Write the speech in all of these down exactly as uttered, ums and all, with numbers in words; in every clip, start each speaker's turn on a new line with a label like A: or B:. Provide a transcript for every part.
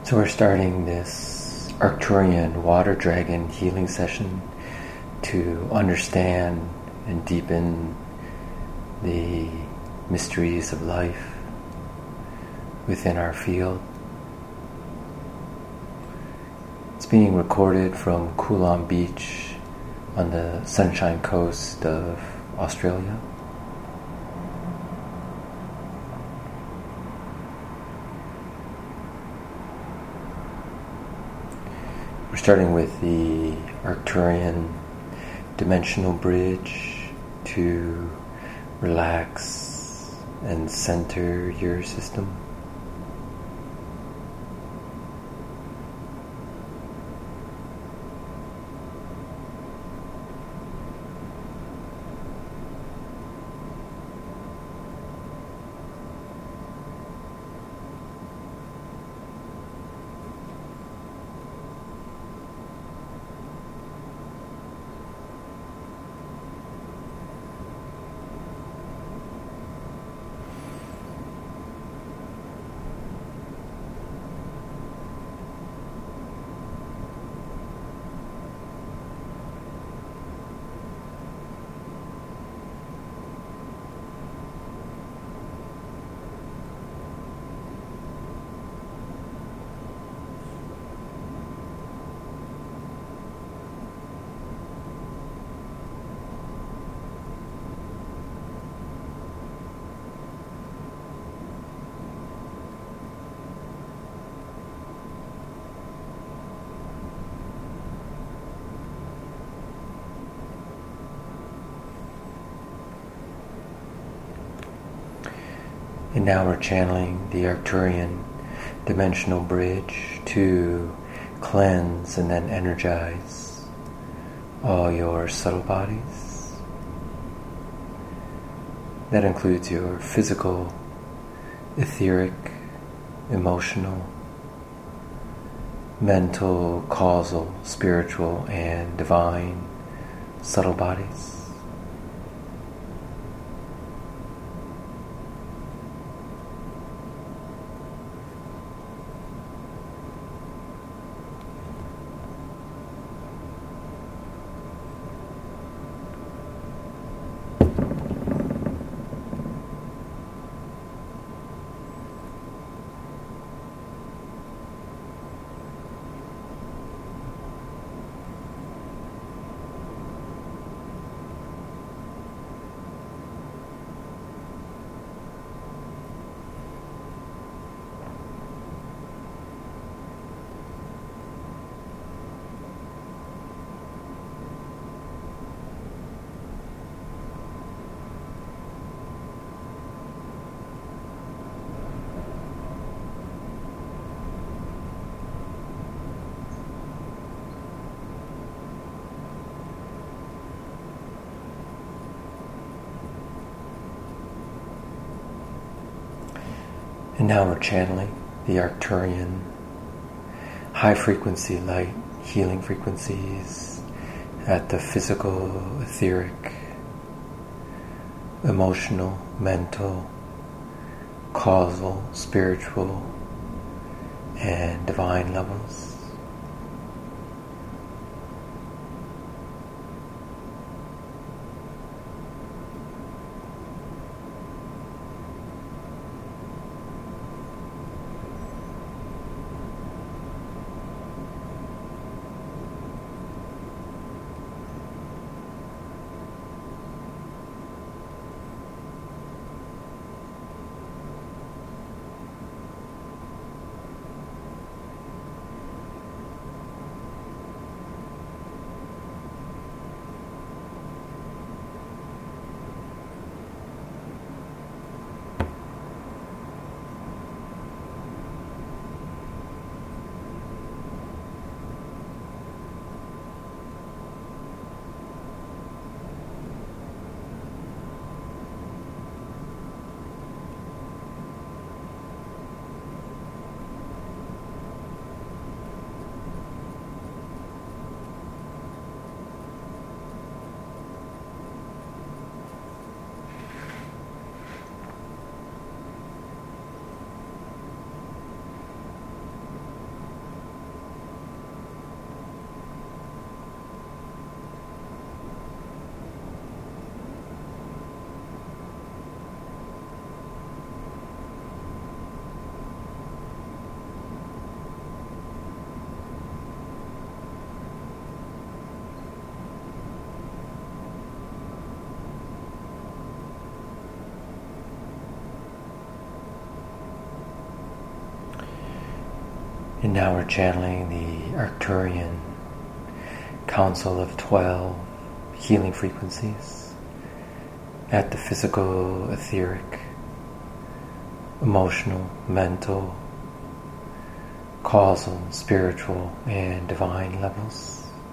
A: So we're starting this Arcturian water dragon healing session to understand and deepen the mysteries of life within our field. It's being recorded from Coulomb Beach on the Sunshine Coast of Australia. We're starting with the Arcturian dimensional bridge to relax and center your system. And now we're channeling the Arcturian dimensional bridge to cleanse and then energize all your subtle bodies. That includes your physical, etheric, emotional, mental, causal, spiritual, and divine subtle bodies. And now we're channeling the Arcturian high frequency light healing frequencies at the physical, etheric, emotional, mental, causal, spiritual, and divine levels. And now we're channeling the Arcturian Council of twelve healing frequencies at the physical, etheric, emotional, mental, causal, spiritual, and divine levels.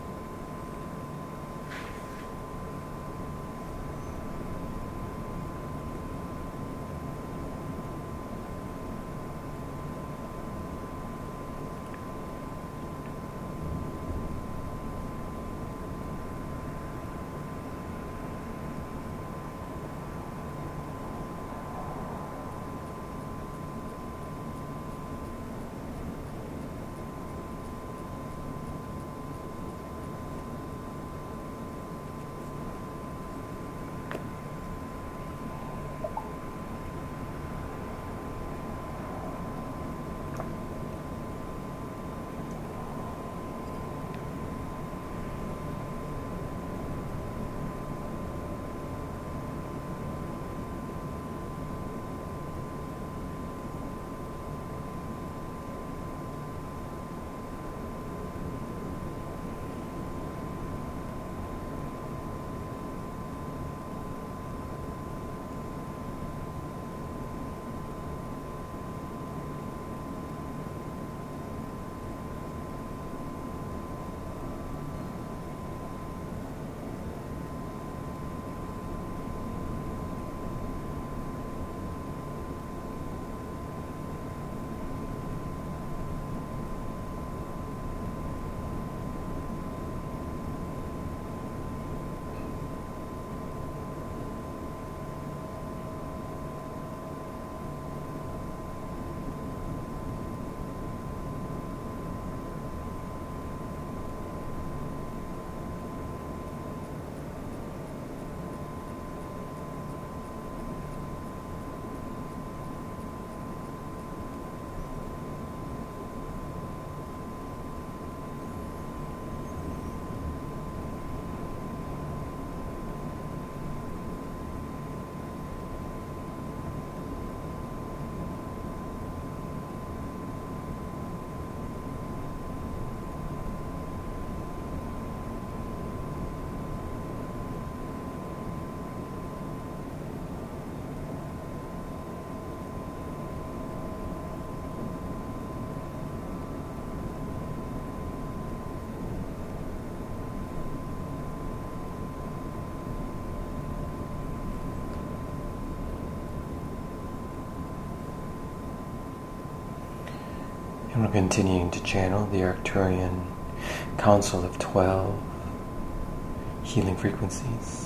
A: And we're continuing to channel the Arcturian Council of twelve healing frequencies.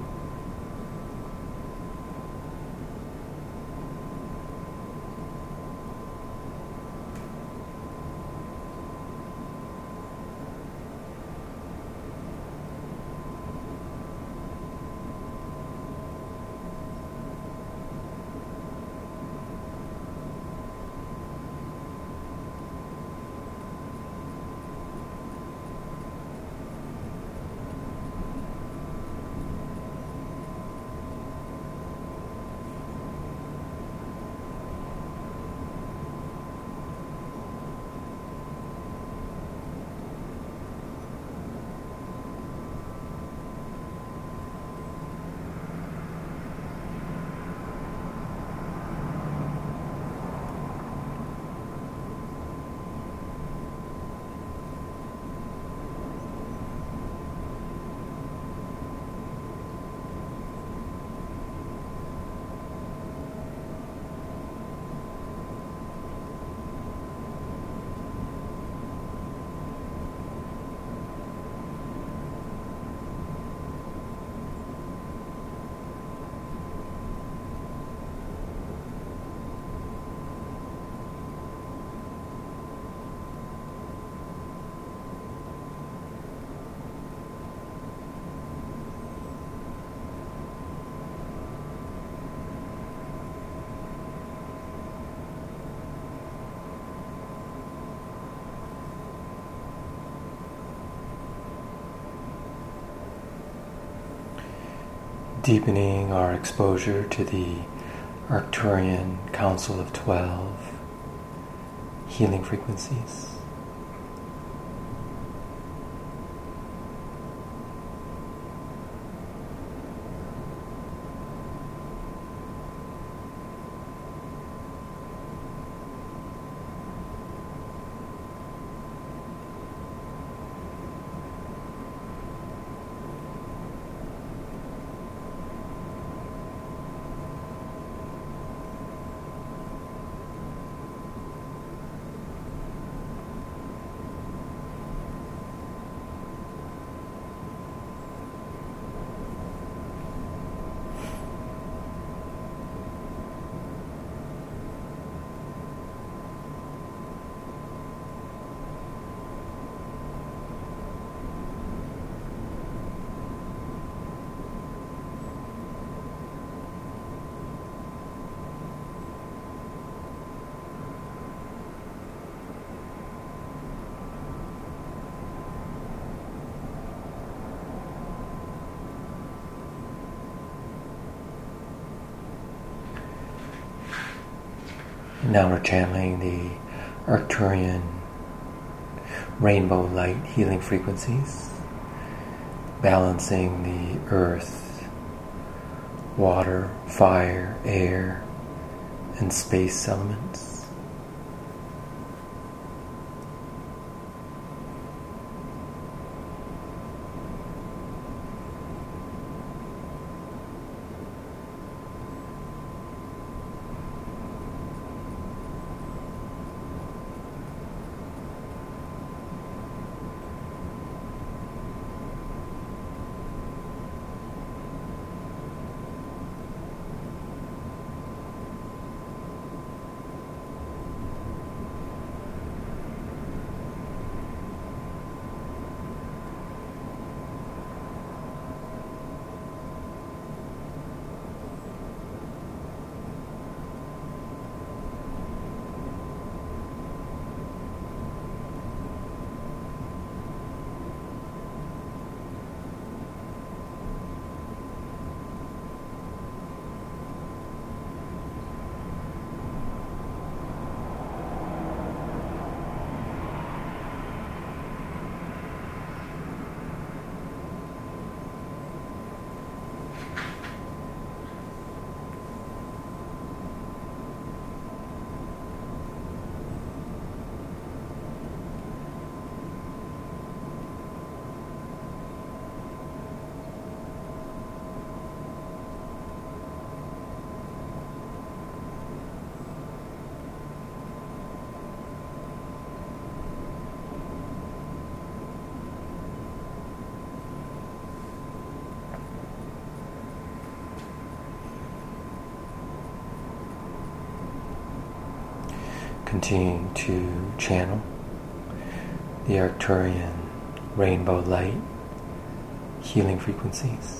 A: Deepening our exposure to the Arcturian Council of twelve healing frequencies. Now we're channeling the Arcturian rainbow light healing frequencies, balancing the earth, water, fire, air, and space elements. Continuing to channel the Arcturian rainbow light healing frequencies.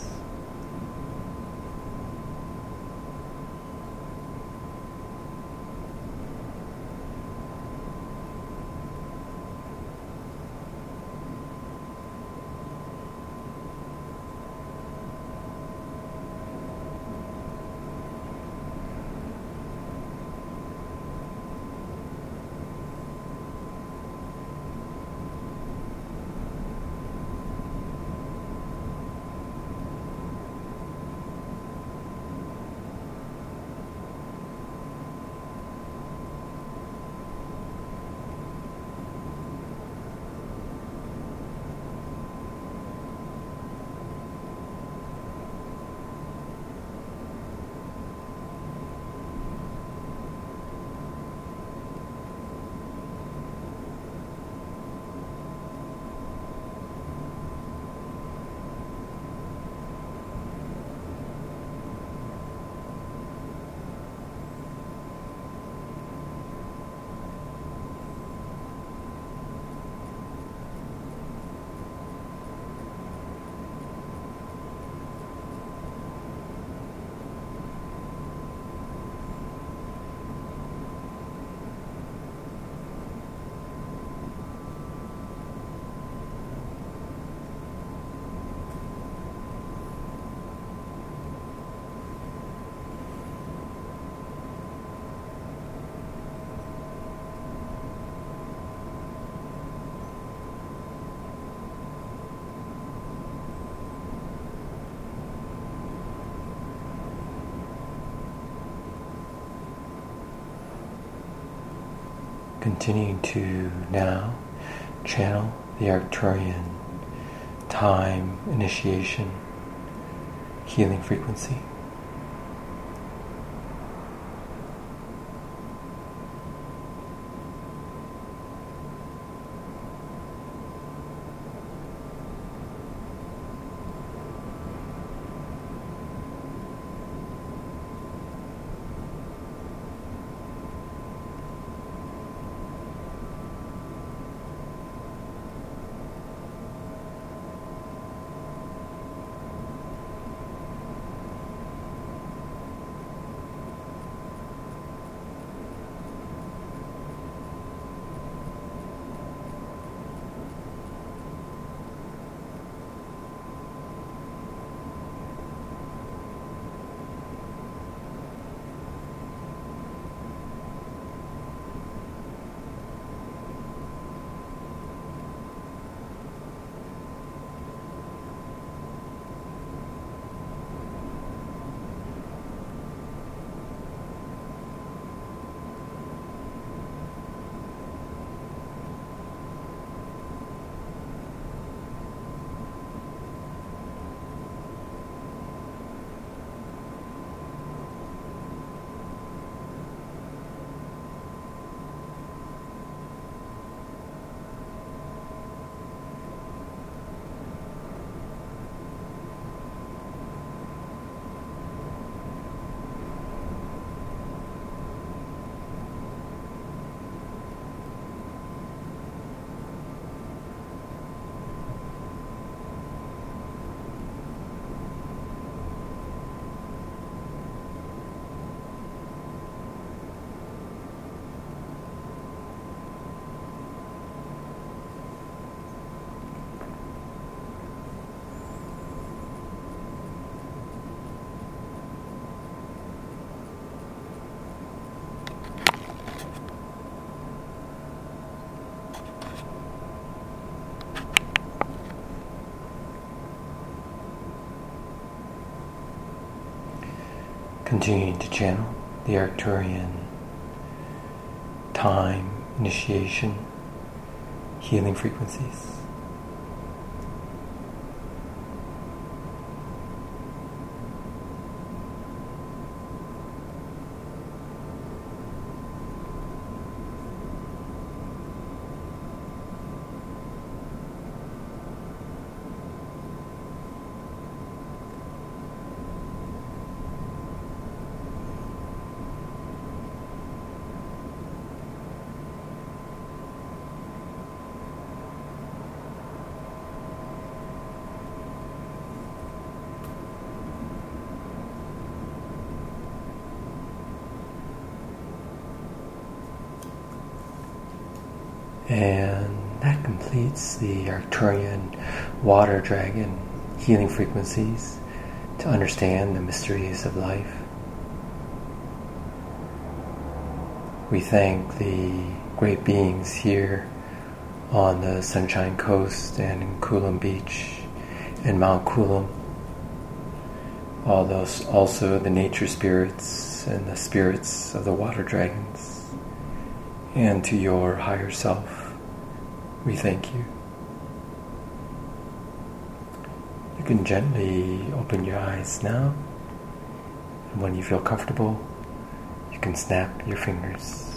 A: Continuing to now channel the Arcturian time initiation healing frequency. Continuing to channel the Arcturian time, initiation, healing frequencies. And that completes the Arcturian water dragon healing frequencies to understand the mysteries of life. We thank the great beings here on the Sunshine Coast and in Coolum Beach and Mount Coolum. All those, also the nature spirits and the spirits of the water dragons. And to your higher self, we thank you. You can gently open your eyes now, and when you feel comfortable, you can snap your fingers.